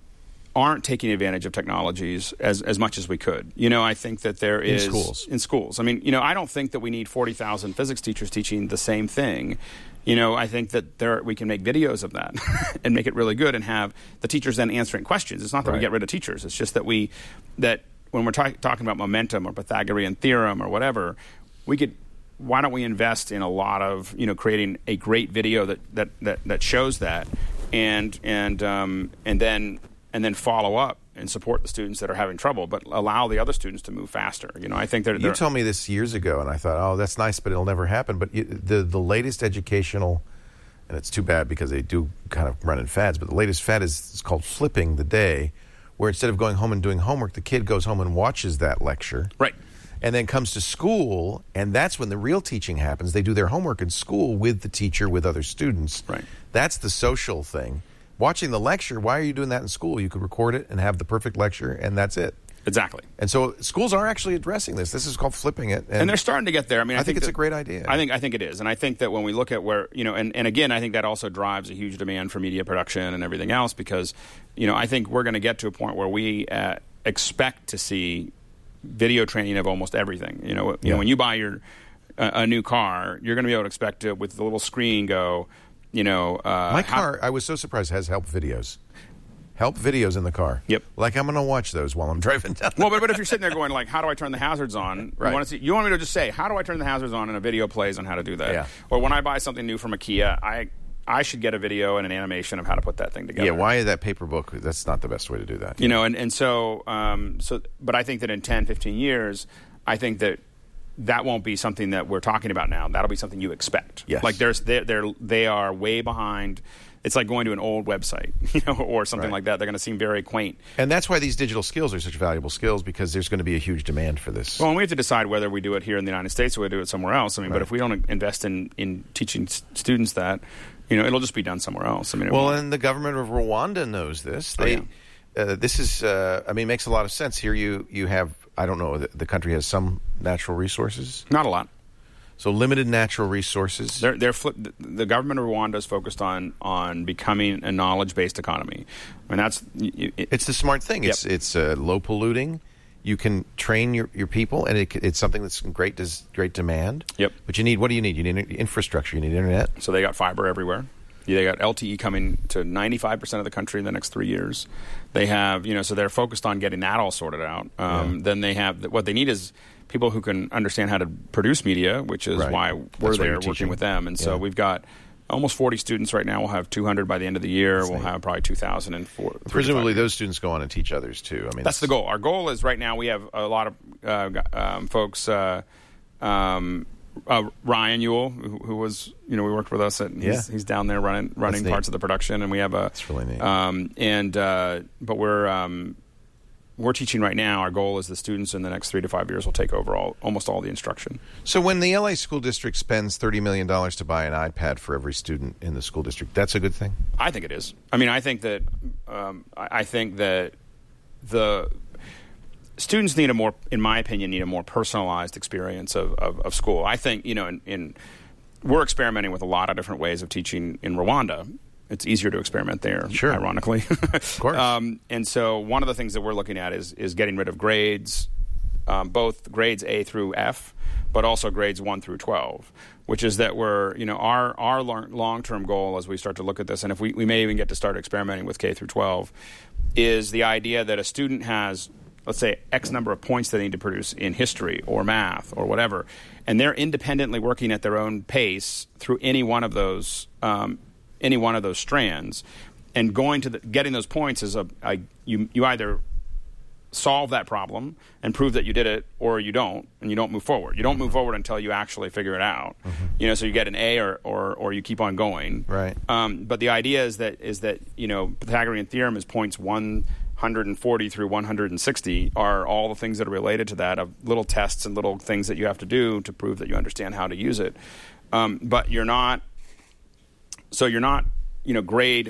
aren't taking advantage of technologies as, as much as we could. You know, I think that there is... In schools. In schools. I mean, you know, I don't think that we need forty thousand physics teachers teaching the same thing. You know, I think that there we can make videos of that and make it really good and have the teachers then answering questions. It's not that right. we get rid of teachers. It's just that we, that when we're ta- talking about momentum or Pythagorean theorem or whatever, we could, why don't we invest in a lot of, you know, creating a great video that, that, that, that shows that and, and, um, and then, and then follow up and support the students that are having trouble, but allow the other students to move faster. You know, I think that you told me this years ago, and I thought, oh, that's nice, but it'll never happen. But you, the the latest educational, and it's too bad because they do kind of run in fads. But the latest fad is, is called flipping the day, where instead of going home and doing homework, the kid goes home and watches that lecture, right, and then comes to school, and that's when the real teaching happens. They do their homework in school with the teacher, with other students. Right, that's the social thing. Watching the lecture, why are you doing that in school? You could record it and have the perfect lecture, and that's it. Exactly. And so schools are actually addressing this. This is called flipping it. And, and they're starting to get there. I mean, I, I think, think it's that, a great idea. I think I think it is. And I think that when we look at where, you know, and, and again, I think that also drives a huge demand for media production and everything else because, you know, I think we're going to get to a point where we uh, expect to see video training of almost everything. You know, you yeah. know when you buy your uh, a new car, you're going to be able to expect to, with the little screen, go, you know... Uh, My car, how, I was so surprised, has help videos. Help videos in the car. Yep. Like, I'm going to watch those while I'm driving down. Well, but, but if you're sitting there going, like, how do I turn the hazards on? Right. You want, to see, you want me to just say, how do I turn the hazards on, and a video plays on how to do that? Yeah. Or when I buy something new from IKEA, I I should get a video and an animation of how to put that thing together. Yeah, why is that paper book? That's not the best way to do that. You know, and, and so, um, so, but I think that in ten, fifteen years, I think that that won't be something that we're talking about now. That'll be something you expect. Yes. Like there's, they're, they're, they are way behind. It's like going to an old website, you know, or something right. like that. They're going to seem very quaint. And that's why these digital skills are such valuable skills, because there's going to be a huge demand for this. Well, and we have to decide whether we do it here in the United States or we do it somewhere else. I mean, right. but if we don't invest in, in teaching s- students that, you know, it'll just be done somewhere else. I mean, well, and the government of Rwanda knows this. They, oh, yeah. uh, this is, uh, I mean, it makes a lot of sense. Here you, you have, I don't know, the, the country has some natural resources. Not a lot. So limited natural resources. They're, they're flip, the government of Rwanda is focused on on becoming a knowledge-based economy. I mean, that's it, it's the smart thing. Yep. It's it's uh, low polluting. You can train your, your people, and it, it's something that's in great des, great demand. Yep. But you need what do you need? You need infrastructure. You need internet. So they got fiber everywhere. They got L T E coming to ninety-five percent of the country in the next three years. They have, you know, so they're focused on getting that all sorted out. Um, yeah. Then they have what they need is people who can understand how to produce media, which is right. why we're That's there what working teaching. with them. And yeah. so we've got, almost forty students right now. We'll have two hundred by the end of the year. That's we'll neat. have probably two thousand in four. Presumably, those students go on and teach others too. I mean, that's the goal. Our goal is right now we have a lot of uh, um, folks. Uh, um, uh, Ryan Ewell, who, who was you know we worked with us. At, he's, yeah. he's down there running running That's parts neat. of the production, and we have a. That's really neat. Um, and uh, but we're. Um, We're teaching right now. Our goal is the students in the next three to five years will take over all, almost all the instruction. So when the L A school district spends thirty million dollars to buy an iPad for every student in the school district, that's a good thing? I think it is. I mean, I think that um, I, I think that the students need a more, in my opinion, need a more personalized experience of, of, of school. I think, you know, in, in we're experimenting with a lot of different ways of teaching in Rwanda. It's easier to experiment there, sure. ironically. Of course. Um, and so one of the things that we're looking at is is getting rid of grades, um, both grades A through F, but also grades one through twelve, which is that we're, you know, our, our long-term goal as we start to look at this, and if we, we may even get to start experimenting with K through twelve, is the idea that a student has, let's say, X number of points they need to produce in history or math or whatever, and they're independently working at their own pace through any one of those um any one of those strands, and going to the, getting those points is a, a you you either solve that problem and prove that you did it, or you don't, and you don't move forward. You don't move forward until you actually figure it out. Mm-hmm. You know, so you get an A, or or, or you keep on going. Right. Um, but the idea is that is that you know Pythagorean theorem is points one hundred forty through one hundred sixty are all the things that are related to that, of little tests and little things that you have to do to prove that you understand how to use it. Um, but you're not. So you're not, you know, grade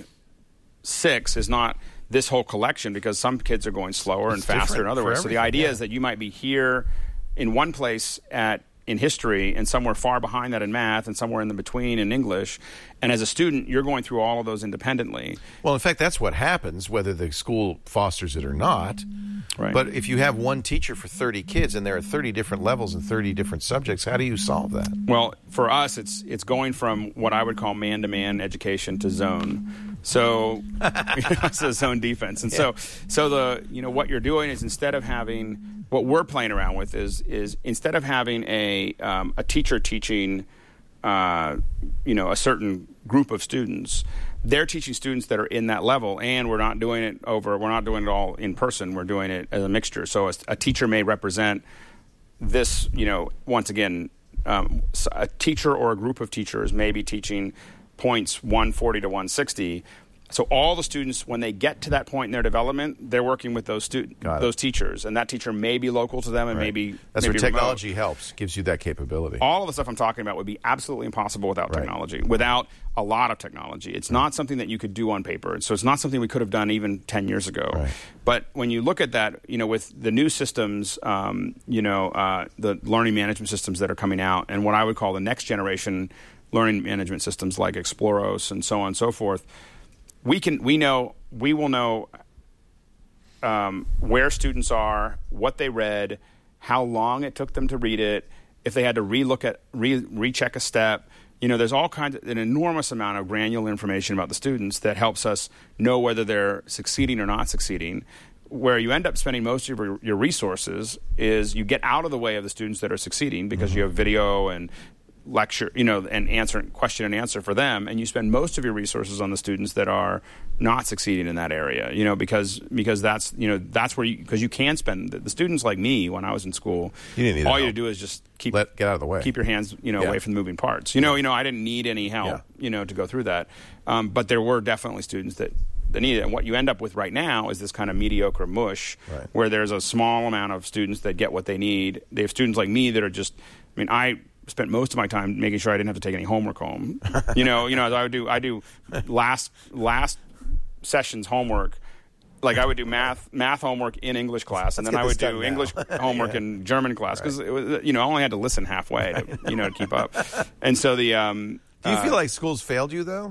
six is not this whole collection, because some kids are going slower and It's faster in other ways. So the idea yeah. is that you might be here in one place at in history and somewhere far behind that in math and somewhere in the between in English. And as a student, you're going through all of those independently. Well, in fact, that's what happens, whether the school fosters it or not. Right. But if you have one teacher for thirty kids and there are thirty different levels and thirty different subjects, how do you solve that? Well, for us, it's it's going from what I would call man-to-man education to zone. So, you know, so zone defense. And yeah. so, so the you know what you're doing is, instead of having, what we're playing around with is is instead of having a um, a teacher teaching, uh, you know, a certain group of students, they're teaching students that are in that level, and we're not doing it over. We're not doing it all in person. We're doing it as a mixture. So a, a teacher may represent this. You know, once again, um, a teacher or a group of teachers may be teaching points one forty to one sixty. So all the students, when they get to that point in their development, they're working with those students, those teachers, and that teacher may be local to them, and right. maybe that's maybe where technology remote. helps, gives you that capability. All of the stuff I'm talking about would be absolutely impossible without right. technology, without a lot of technology. It's not something that you could do on paper, so it's not something we could have done even ten years ago. Right. But when you look at that, you know, with the new systems, um, you know, uh, the learning management systems that are coming out, and what I would call the next generation learning management systems like Exploros and so on and so forth, we can we know we will know um, where students are, what they read, how long it took them to read it, if they had to relook at re recheck a step. You know, there's all kinds of an enormous amount of granular information about the students that helps us know whether they're succeeding or not succeeding. Where you end up spending most of your, your resources is you get out of the way of the students that are succeeding, because mm-hmm. you have video and lecture, you know, and answer question and answer for them, and you spend most of your resources on the students that are not succeeding in that area, you know, because because that's you know that's where you because you can spend the, the students like me when I was in school. You didn't need all help. you had to do is just keep Let, get out of the way, keep your hands you know yeah. away from the moving parts. You know, you know, I didn't need any help, yeah. you know, to go through that. Um, but there were definitely students that. That need it. And what you end up with right now is this kind of mediocre mush, right. where there's a small amount of students that get what they need. They have students like me that are just. I mean, I spent most of my time making sure I didn't have to take any homework home. you know, you know, I would do. I do last last session's homework. Like I would do math math homework in English class, and Let's then I would do now. English homework yeah. in German class, because right. you know I only had to listen halfway, to, you know, to keep up. And so the. Um, do you uh, feel like schools failed you though?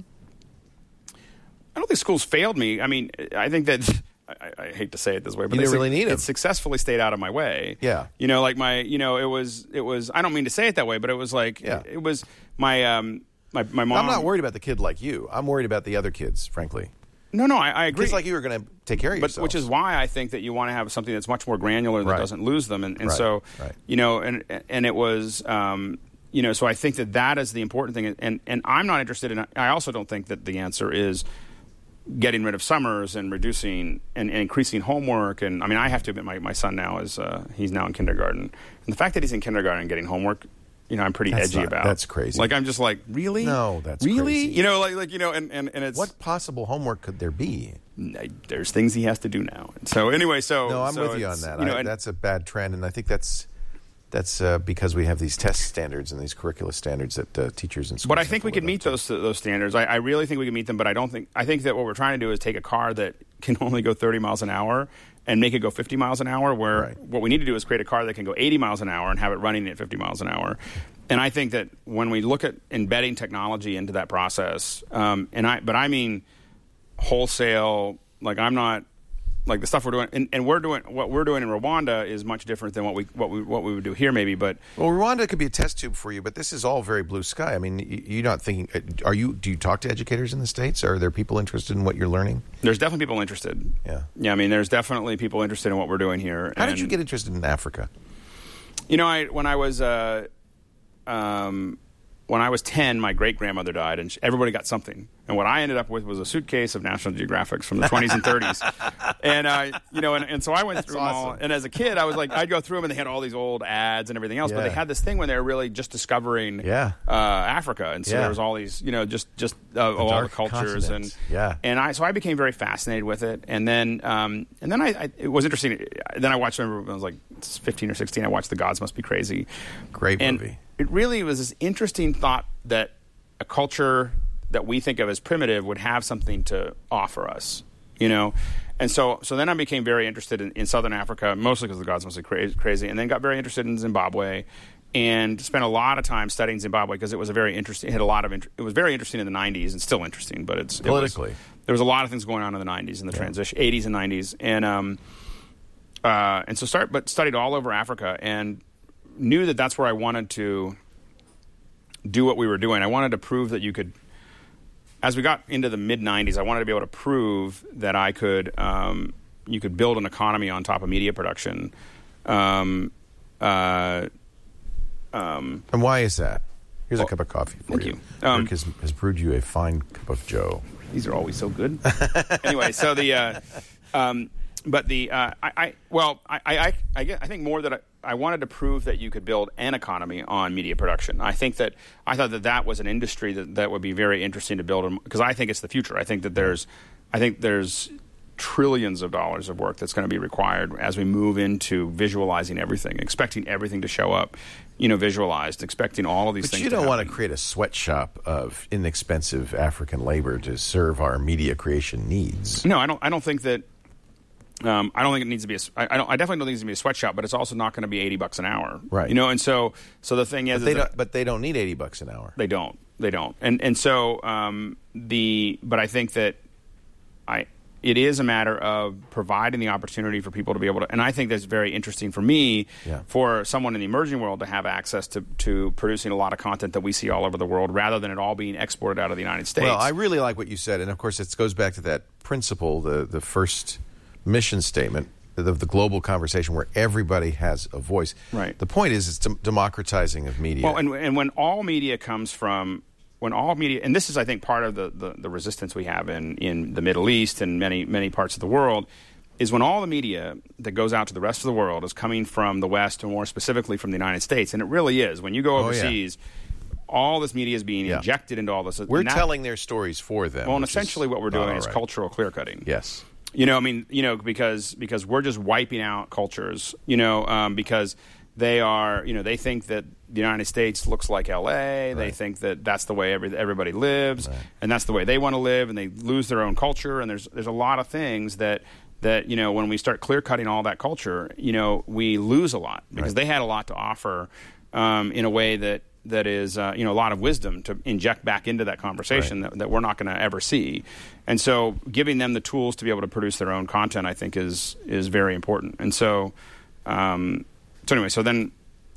I don't think schools failed me. I mean, I think that I, I hate to say it this way, but you didn't they, really need it them. successfully stayed out of my way. Yeah, you know, like my, you know, it was, it was. I don't mean to say it that way, but it was like, yeah. it was my, um, my, my mom. I'm not worried about the kid like you. I'm worried about the other kids, frankly. No, no, I, I agree. Kids like you are going to take care of but, yourself. Which is why I think that you want to have something that's much more granular that right. doesn't lose them, and, and right. so, right. you know, and and it was. Um, you know, so I think that that is the important thing. And, and I'm not interested in, I also don't think that the answer is getting rid of summers and reducing and, and increasing homework. And I mean, I have to admit, my, my son now is, uh, he's now in kindergarten. And the fact that he's in kindergarten and getting homework, you know, I'm pretty That's edgy not- about. that's crazy. Like, I'm just like, really? No, that's really? crazy. You know, like, like you know, and, and, and it's. What possible homework could there be? I, there's things he has to do now. And so anyway, so. No, I'm so with you on it's, that. You know, I, and, that's a bad trend, and I think that's that's uh, because we have these test standards and these curricula standards that uh, teachers and schools. But I have think to we could live meet up to. those those standards. I, I really think we can meet them, but I don't think. I think that what we're trying to do is take a car that can only go thirty miles an hour and make it go fifty miles an hour. Where Right. what we need to do is create a car that can go eighty miles an hour and have it running at fifty miles an hour. And I think that when we look at embedding technology into that process, um, and I, but I mean wholesale. Like I'm not. Like the stuff we're doing, and, and we're doing what we're doing in Rwanda is much different than what we what we what we would do here, maybe. But Well, Rwanda could be a test tube for you, but this is all very blue sky. I mean, y- you're not thinking. Are you? Do you talk to educators in the States? Are there people interested in what you're learning? there's definitely people interested. Yeah. Yeah, I mean, there's definitely people interested in what we're doing here. How did and- you get interested in Africa? You know, I when I was uh, um, when I was ten, my great grandmother died, and sh- everybody got something. And what I ended up with was a suitcase of National Geographics from the twenties and thirties. And uh, you know, and, and so I went That's through them all. awesome. And as a kid, I was like, I'd go through them, and they had all these old ads and everything else. But Yeah. they had this thing when they were really just discovering Yeah. uh, Africa, and so Yeah. there was all these, you know, just just uh, of all the dark cultures and continent. Yeah. and I so I became very fascinated with it. And then um, and then I, I it was interesting. Then I watched. I remember when I was like fifteen or sixteen. I watched The Gods Must Be Crazy. Great And movie. it really was this interesting thought that a culture that we think of as primitive would have something to offer us, you know? And so so then I became very interested in, in Southern Africa, mostly because The Gods Must Be Cra- Crazy, and then got very interested in Zimbabwe and spent a lot of time studying Zimbabwe because it was a very interesting, it had a lot of, int- it was very interesting in the nineties and still interesting, but it's... it was- Politically. there was a lot of things going on in the nineties and the transition, eighties and nineties. And, um, uh, and so start, but studied all over Africa and knew that that's where I wanted to do what we were doing. I wanted to prove that you could, as we got into the mid nineties, I wanted to be able to prove that I could, um, you could build an economy on top of media production. Um, uh, um, And why is that? Here's Well, a cup of coffee for thank you. you. Um, Rick has, has brewed you a fine cup of Joe. These are always so good. Anyway, so the, uh, um, but the, uh, I, I, well, I, I, I, get, I think more that I, I wanted to prove that you could build an economy on media production. I think that I thought that that was an industry that, that would be very interesting to build because I think it's the future. I think that there's, I think there's trillions of dollars of work that's going to be required as we move into visualizing everything, expecting everything to show up, you know, visualized, expecting all of these But things. you to don't want to happen. create a sweatshop of inexpensive African labor to serve our media creation needs. No, I don't. I don't think that. Um, I don't think it needs to be. A, I, I don't. I definitely don't think it needs to be a sweatshop, but it's also not going to be eighty bucks an hour, Right. You know, and so so the thing is, But they, is that don't, but they don't need eighty bucks an hour. they don't. They don't. And and so um, the. But I think that I. It is a matter of providing the opportunity for people to be able to, and I think that's very interesting for me, Yeah. for someone in the emerging world to have access to, to producing a lot of content that we see all over the world, rather than it all being exported out of the United States. Well, I really like what you said, and of course, it goes back to that principle, the the first mission statement of the global conversation, where everybody has a voice. Right. The point is, it's dem- democratizing of media. Well, and, and when all media comes from, when all media, and this is, I think, part of the, the, the resistance we have in, in the Middle East and many, many parts of the world, is when all the media that goes out to the rest of the world is coming from the West, or more specifically from the United States. And it really is. When you go Oh, yeah. overseas, all this media is being Yeah. injected into all this. we're and that- telling their stories for them. Well, and which is essentially what we're not doing all is right. cultural clear cutting. Yes. You know, I mean, you know, because because we're just wiping out cultures, you know, um, because they are, you know, they think that the United States looks like L A. They Right. think that that's the way every, everybody lives, Right. and that's the way they want to live, and they lose their own culture. And there's there's a lot of things that that you know, when we start clear cutting all that culture, you know, we lose a lot because Right. they had a lot to offer um, in a way that. That is, uh, you know, a lot of wisdom to inject back into that conversation Right. that, that we're not going to ever see, and so giving them the tools to be able to produce their own content, I think, is is very important. And so, um, so anyway, so then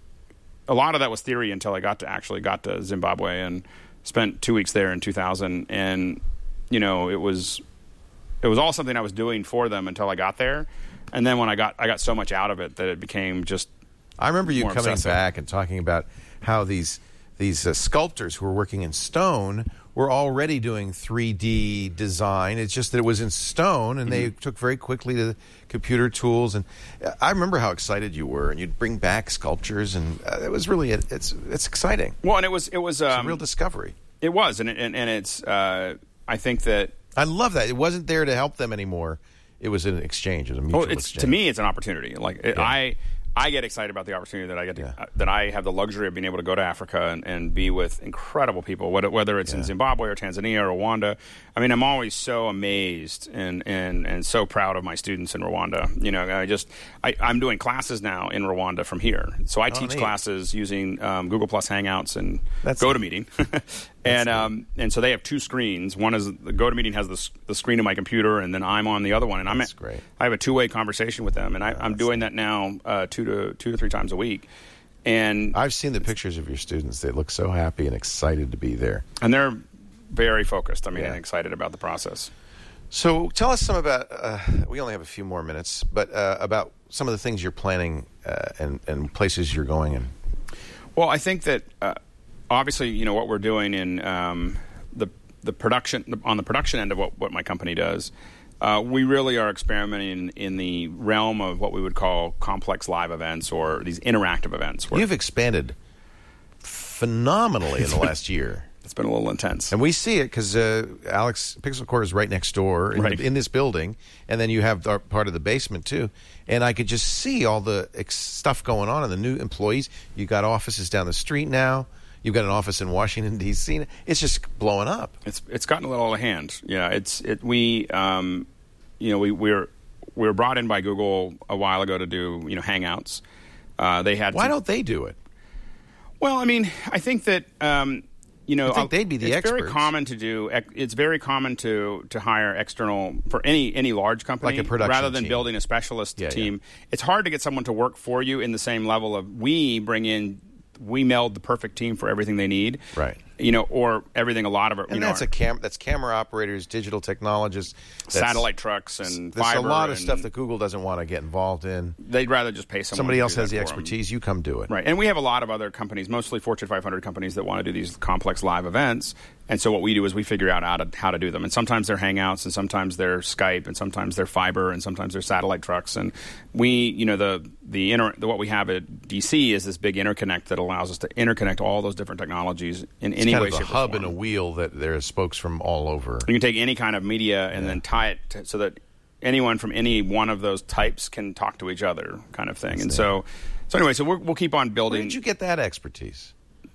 a lot of that was theory until I got to actually got to Zimbabwe and spent two weeks there in two thousand, and you know, it was it was all something I was doing for them until I got there, and then when I got I got so much out of it that it became just. I remember you More coming obsessive. back and talking about how these these uh, sculptors who were working in stone were already doing three D design. It's just that it was in stone, and mm-hmm. they took very quickly to computer tools. And I remember how excited you were, and you'd bring back sculptures, and uh, it was really it's it's exciting. Well, and it was it was um, it's a real discovery. It was, and it, and, and it's uh, I think that I love that it wasn't there to help them anymore. It was an exchange. It was a mutual well, it's, exchange. To me, it's an opportunity. Like it, Yeah. I. I get excited about the opportunity that I get to, Yeah. uh, that I have the luxury of being able to go to Africa and, and be with incredible people, whether, whether it's Yeah. in Zimbabwe or Tanzania or Rwanda. I mean, I'm always so amazed and, and, and so proud of my students in Rwanda. You know, I just I, I'm doing classes now in Rwanda from here, so I Oh, teach neat. classes using um, Google Plus Hangouts and That's GoToMeeting, and um, and so they have two screens. One is the GoToMeeting has the, s- the screen of my computer, and then I'm on the other one, and I'm That's at, great. I have a two way conversation with them, and I, I'm doing that now uh, two to two to three times a week, and I've seen the pictures of your students. They look so happy and excited to be there. and they're very focused. I mean, Yeah. and excited about the process. So tell us some about, uh, we only have a few more minutes, but uh, about some of the things you're planning uh, and, and places you're going in. Well, I think that uh, obviously, you know, what we're doing in um, the the production on the production end of what, what my company does, uh, we really are experimenting in, in the realm of what we would call complex live events or these interactive events. Where You've expanded phenomenally in the last year. it's been a little intense. And we see it because uh, Alex Pixel Corps is right next door in, Right. the, in this building, and then you have our, part of the basement too. And I could just see all the ex- stuff going on, and the new employees. You got offices down the street now. You've got an office in Washington D C. It's just blowing up. It's it's gotten a little out of hand. Yeah, it's it. We um, you know, we we're we were brought in by Google a while ago to do you know Hangouts. Uh, they had Why some- don't they do it? Well, I mean, I think that um, you know, I think they'd be the it's experts. very common to do. ec- It's very common to to hire external for any any large company, Like a production rather than team. building a specialist Yeah, team. It's hard to get someone to work for you in the same level of we bring in. We meld the perfect team for everything they need, Right. You know, or everything. A lot of it, And you know, that's a cam- that's camera operators, digital technologists, that's, satellite trucks and There's fiber a lot of and stuff that Google doesn't want to get involved in. they'd rather just pay someone. Somebody to else do has that the for 'em. expertise. You come do it. Right, and we have a lot of other companies, mostly Fortune five hundred companies, that want to do these complex live events. And so what we do is we figure out how to how to do them. And sometimes they're Hangouts, and sometimes they're Skype, and sometimes they're fiber, and sometimes they're satellite trucks. And we, you know, the the, inter, the what we have at D C is this big interconnect that allows us to interconnect all those different technologies in It's any kind way, of a shape, hub or and form. a wheel that there are spokes from all over. You can take any kind of media and then tie it to, so that anyone from any one of those types can talk to each other, kind of thing. And so, so anyway, so we're, we'll keep on Where building. did you get that expertise?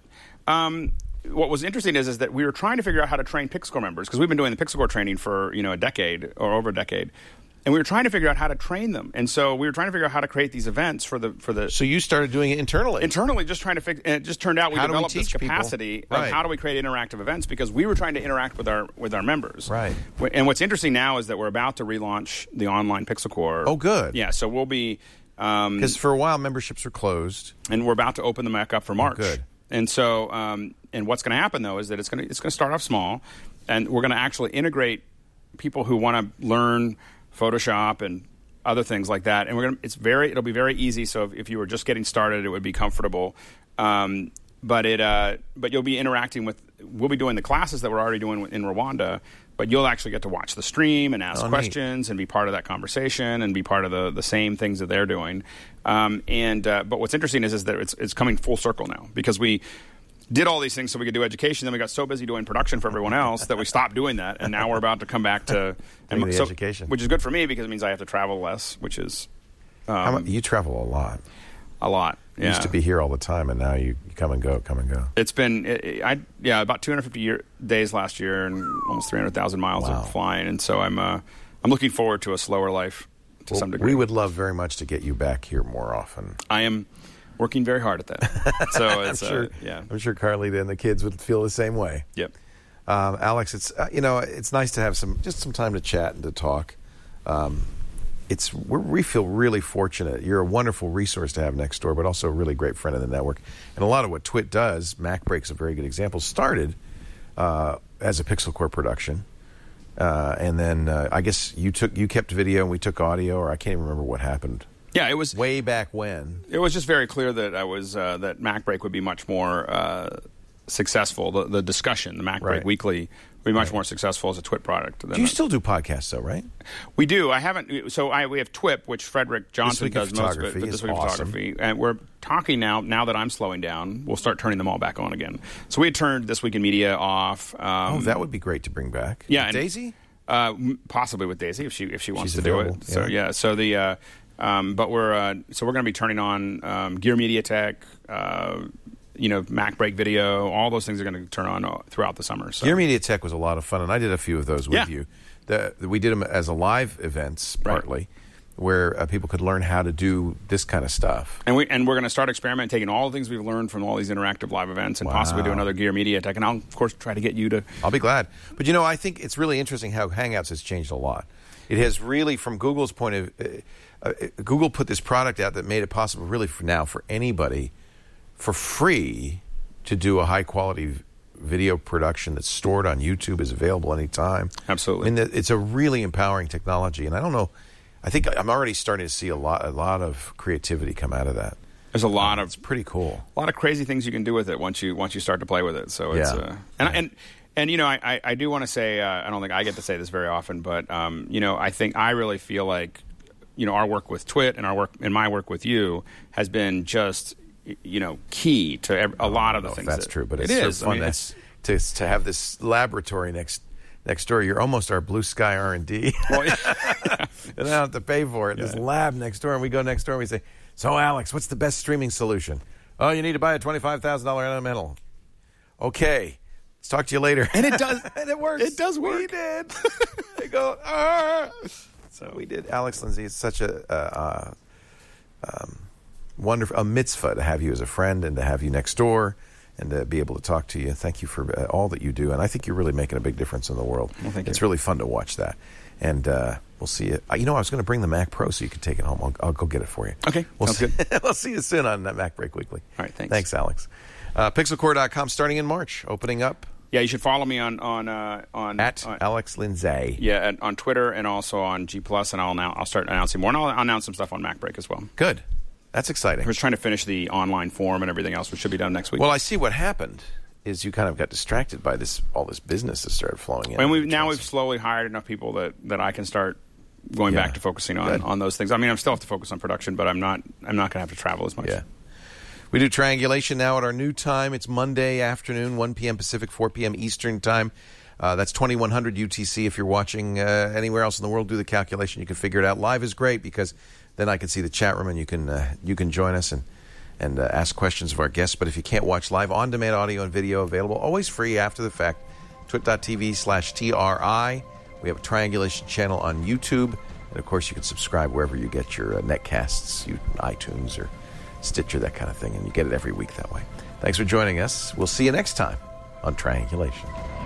Um, what was interesting is is that we were trying to figure out how to train Pixel Corps members because we've been doing the Pixel Corps training for you know a decade or over a decade, and we were trying to figure out how to train them. And so we were trying to figure out how to create these events for the for the So you started doing it internally. internally, just trying to fix. And it just turned out we How do we developed this teach people? capacity Right. of how do we create interactive events because we were trying to interact with our with our members. Right. Wh- And what's interesting now is that we're about to relaunch the online Pixel Corps. Oh, good. Yeah. So we'll be. Um, Because for a while memberships were closed. and we're about to open them back up for March. good. And so, um, and what's going to happen though is that it's going to it's going to start off small, and we're going to actually integrate people who want to learn Photoshop and other things like that. And we're going to it's very it'll be very easy. So if, if you were just getting started, it would be comfortable. Um, but it uh, but you'll be interacting with we'll be doing the classes that we're already doing in Rwanda. But you'll actually get to watch the stream and ask Oh, neat. questions and be part of that conversation and be part of the, the same things that they're doing. Um, and uh, but what's interesting is, is that it's, it's coming full circle now because we did all these things so we could do education. Then we got so busy doing production for everyone else that we stopped doing that. And now we're about to come back to and Doing the so- education. which is good for me because it means I have to travel less, which is How um, mu- you travel a lot. a lot. You Yeah. used to be here all the time, and now you, you come and go, come and go. It's been, it, I yeah, about two hundred fifty year, days last year, and almost three hundred thousand miles Wow. of flying, and so I'm, uh, I'm looking forward to a slower life to Well, some degree. we would love very much to get you back here more often. I am working very hard at that. So it's, I'm sure. uh, yeah, I'm sure Carly and the kids would feel the same way. yep. Um, Alex, it's uh, you know it's nice to have some just some time to chat and to talk. Um, it's we're, we feel really fortunate. You're a wonderful resource to have next door, but also a really great friend of the network. And a lot of what Twit does, MacBreak's a very good example. Started uh, as a Pixel Corps production, uh, and then uh, I guess you took you kept video and we took audio, or I can't even remember what happened. Yeah, it was. Way back when. It was just very clear that I was uh, that MacBreak would be much more uh, successful. The, the discussion, the Mac Break Right. Weekly, will be much more successful as a Twit product. Than Do you a- still do podcasts, though, right? We do. I haven't. So I, we have TWIP, which Frederick Johnson Week in does most of it. Photography But this is week in awesome. photography, and we're talking now. Now that I'm slowing down, we'll start turning them all back on again. So we had turned This Week in Media off. Um, Oh, that would be great to bring back. yeah, With and- Daisy? Uh, m- possibly with Daisy if she if she wants She's to do available, it. So yeah. yeah. So the uh, um, but we're uh, so we're going to be turning on um, Gear Media Tech. Uh, you know, Mac Break Video. All those things are going to turn on uh, throughout the summer. So. Gear Media Tech was a lot of fun, and I did a few of those with Yeah. you. The, we did them as a live events, Right. partly, where uh, people could learn how to do this kind of stuff. And we and we're going to start experimenting, taking all the things we've learned from all these interactive live events, and possibly do Wow. another Gear Media Tech. And I'll of course try to get you to. I'll be glad. But, you know, I think it's really interesting how Hangouts has changed a lot. It has really, from Google's point of uh, uh, Google put this product out that made it possible really for now for anybody for free to do a high-quality video production that's stored on YouTube, is available anytime. Absolutely. I mean, it's a really empowering technology, and I don't know, I think I'm already starting to see a lot, a lot of creativity come out of that. There's a lot of It's pretty cool. a lot of crazy things you can do with it once you once you start to play with it. So it's Yeah. uh, and and and you know I I, I do want to say uh, I don't think I get to say this very often, but um, you know I think I really feel like you know our work with Twit and our work and my work with you has been just y- you know key to ev- a lot of the I don't know things. if that's that- true, but it's it so is. fun I mean, that- it's, to to have this laboratory next next door. You're almost our blue sky R and D. well, And I don't have to pay for it. This lab next door, and we go next door and we say, "So, Alex, what's the best streaming solution?" "Oh, you need to buy a twenty-five thousand dollar Elemental." "Okay, let's talk to you later." and it does and it works. It does work. We did. They go, ah. So we did. Alex Lindsay, it's such a uh, uh, um, wonderful, a mitzvah to have you as a friend and to have you next door and to be able to talk to you. Thank you for uh, all that you do. And I think you're really making a big difference in the world. Well, thank you. It's really fun to watch that. And uh, we'll see you. Uh, you know, I was going to bring the Mac Pro so you could take it home. I'll, I'll go get it for you. Okay, We'll sounds see, good. we'll see you soon on that Mac Break Weekly. All right, thanks. Thanks, Alex. Uh, Pixel Core dot com starting in March, opening up yeah, you should follow me on on uh, on at on, Alex Lindsay. yeah at, on Twitter and also on G Plus, and I'll now I'll start announcing more, and I'll announce some stuff on Mac Break as well. Good. That's exciting. I was trying to finish the online form and everything else, which should be done next week. Well, I see what happened is you kind of got distracted by this all this business that started flowing in. and we now we've slowly hired enough people that, that I can start going Yeah. back to focusing on, Good. on those things. I mean, I still have to focus on production, but I'm not I'm not going to have to travel as much. Yeah. We do triangulation now at our new time. It's Monday afternoon, one p.m. Pacific, four p.m. Eastern time. Uh, that's twenty-one hundred U T C. If you're watching uh, anywhere else in the world, do the calculation. You can figure it out. Live is great because then I can see the chat room and you can uh, you can join us and and uh, ask questions of our guests. But if you can't watch live, on-demand audio and video available, always free after the fact. twit.tv slash TRI. We have a triangulation channel on YouTube. And, of course, you can subscribe wherever you get your uh, netcasts, you, iTunes or Stitcher, that kind of thing. And you get it every week that way. Thanks for joining us. We'll see you next time on Triangulation.